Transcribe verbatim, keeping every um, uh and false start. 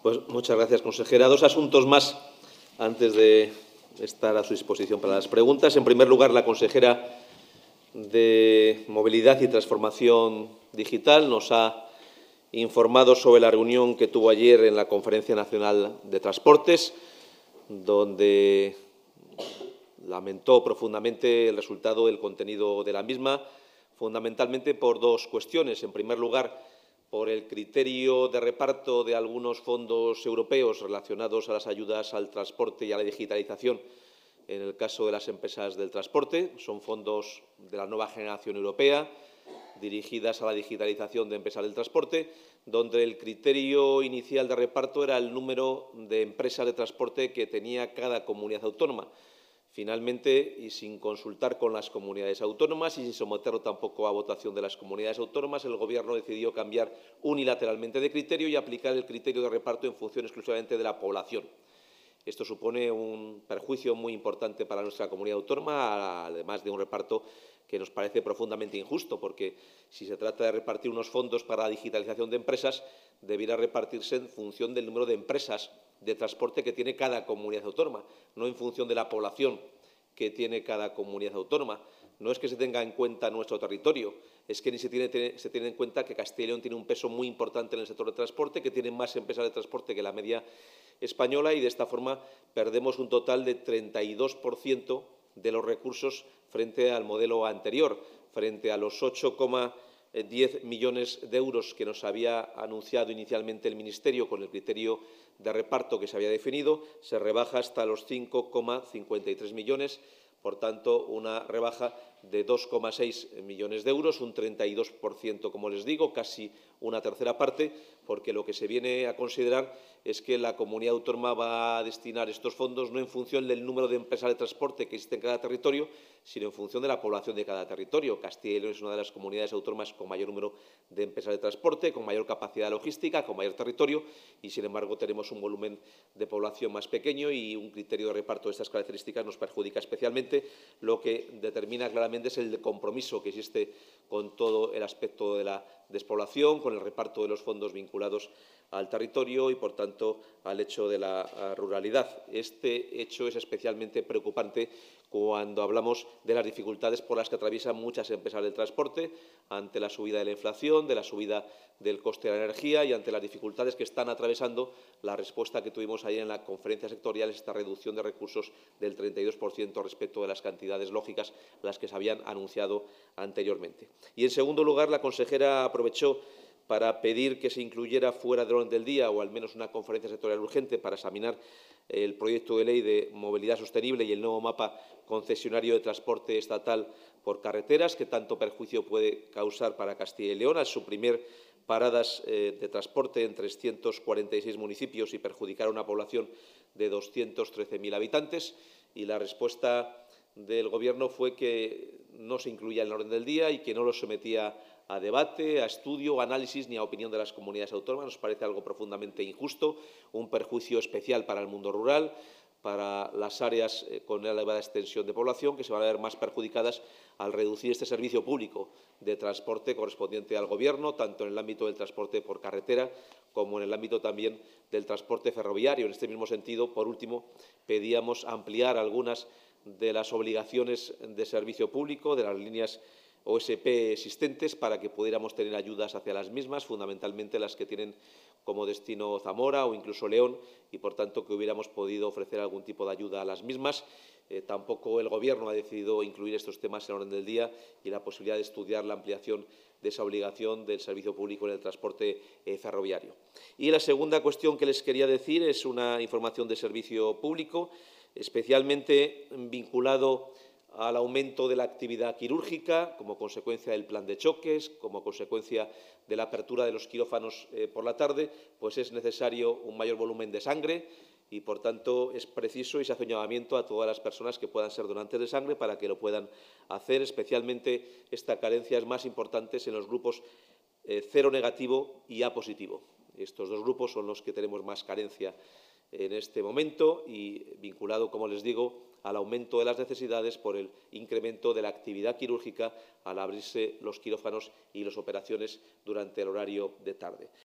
Pues muchas gracias, consejera. Dos asuntos más antes de estar a su disposición para las preguntas. En primer lugar, la consejera de Movilidad y Transformación Digital nos ha informado sobre la reunión que tuvo ayer en la Conferencia Nacional de Transportes, donde lamentó profundamente el resultado del contenido de la misma, fundamentalmente por dos cuestiones. En primer lugar, por el criterio de reparto de algunos fondos europeos relacionados a las ayudas al transporte y a la digitalización en el caso de las empresas del transporte. Son fondos de la nueva generación europea dirigidas a la digitalización de empresas del transporte, donde el criterio inicial de reparto era el número de empresas de transporte que tenía cada comunidad autónoma. Finalmente, y sin consultar con las comunidades autónomas y sin someterlo tampoco a votación de las comunidades autónomas, el Gobierno decidió cambiar unilateralmente de criterio y aplicar el criterio de reparto en función exclusivamente de la población. Esto supone un perjuicio muy importante para nuestra comunidad autónoma, además de un reparto que nos parece profundamente injusto, porque si se trata de repartir unos fondos para la digitalización de empresas, debiera repartirse en función del número de empresas de transporte que tiene cada comunidad autónoma, no en función de la población que tiene cada comunidad autónoma. No es que se tenga en cuenta nuestro territorio, es que ni se tiene, se tiene en cuenta que Castilla y León tiene un peso muy importante en el sector de transporte, que tiene más empresas de transporte que la media española, y de esta forma perdemos un total de treinta y dos por ciento de los recursos frente al modelo anterior, frente a los ocho coma diez millones de euros que nos había anunciado inicialmente el Ministerio con el criterio de reparto que se había definido, se rebaja hasta los cinco coma cincuenta y tres millones, por tanto, una rebaja de dos coma seis millones de euros, un treinta y dos por ciento, como les digo, casi una tercera parte, porque lo que se viene a considerar es que la comunidad autónoma va a destinar estos fondos no en función del número de empresas de transporte que existe en cada territorio, sino en función de la población de cada territorio. Castilla y León es una de las comunidades autónomas con mayor número de empresas de transporte, con mayor capacidad logística, con mayor territorio, y, sin embargo, tenemos un volumen de población más pequeño y un criterio de reparto de estas características nos perjudica especialmente. Lo que determina claramente es el compromiso que existe con todo el aspecto de la despoblación, con el reparto de los fondos vinculados al territorio y, por tanto, al hecho de la ruralidad. Este hecho es especialmente preocupante cuando hablamos de las dificultades por las que atraviesan muchas empresas del transporte ante la subida de la inflación, de la subida del coste de la energía y ante las dificultades que están atravesando. La respuesta que tuvimos ayer en la conferencia sectorial es esta reducción de recursos del treinta y dos por ciento respecto de las cantidades lógicas las que se habían anunciado anteriormente. Y, en segundo lugar, la consejera aprovechó para pedir que se incluyera fuera del orden del día o al menos una conferencia sectorial urgente para examinar el proyecto de ley de movilidad sostenible y el nuevo mapa concesionario de transporte estatal por carreteras, que tanto perjuicio puede causar para Castilla y León al suprimir paradas eh, de transporte en trescientos cuarenta y seis municipios y perjudicar a una población de doscientos trece mil habitantes. Y la respuesta del Gobierno fue que no se incluía en el orden del día y que no lo sometía a debate, a estudio, a análisis ni a opinión de las comunidades autónomas. Nos parece algo profundamente injusto, un perjuicio especial para el mundo rural, para las áreas con elevada extensión de población, que se van a ver más perjudicadas al reducir este servicio público de transporte correspondiente al Gobierno, tanto en el ámbito del transporte por carretera como en el ámbito también del transporte ferroviario. En este mismo sentido, por último, pedíamos ampliar algunas de las obligaciones de servicio público de las líneas O S P existentes para que pudiéramos tener ayudas hacia las mismas, fundamentalmente las que tienen como destino Zamora o incluso León, y, por tanto, que hubiéramos podido ofrecer algún tipo de ayuda a las mismas. Eh, tampoco el Gobierno ha decidido incluir estos temas en el orden del día y la posibilidad de estudiar la ampliación de esa obligación del servicio público en el transporte eh, ferroviario. Y la segunda cuestión que les quería decir es una información de servicio público, especialmente vinculado al aumento de la actividad quirúrgica como consecuencia del plan de choques, como consecuencia de la apertura de los quirófanos eh, por la tarde, pues es necesario un mayor volumen de sangre y, por tanto, es preciso y se hace un llamamiento a todas las personas que puedan ser donantes de sangre para que lo puedan hacer. Especialmente esta carencia es más importante en los grupos eh, cero negativo y A positivo. Estos dos grupos son los que tenemos más carencia en este momento y vinculado, como les digo, al aumento de las necesidades por el incremento de la actividad quirúrgica al abrirse los quirófanos y las operaciones durante el horario de tarde.